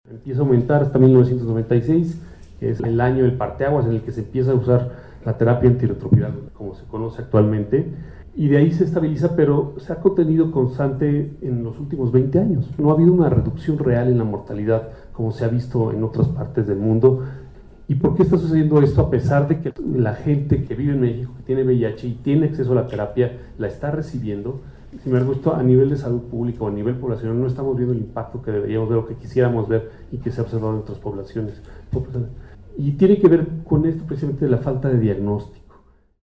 Empieza a aumentar hasta 1996, que es el año del parteaguas en el que se empieza a usar la terapia antirretroviral, como se conoce actualmente, y de ahí se estabiliza, pero se ha contenido constante en los últimos 20 años. No ha habido una reducción real en la mortalidad como se ha visto en otras partes del mundo. ¿Y por qué está sucediendo esto? A pesar de que la gente que vive en México, que tiene VIH y tiene acceso a la terapia, la está recibiendo. Sin embargo, esto a nivel de salud pública o a nivel poblacional no estamos viendo el impacto que deberíamos ver o que quisiéramos ver y que se ha observado en otras poblaciones. Y tiene que ver con esto precisamente de la falta de diagnóstico.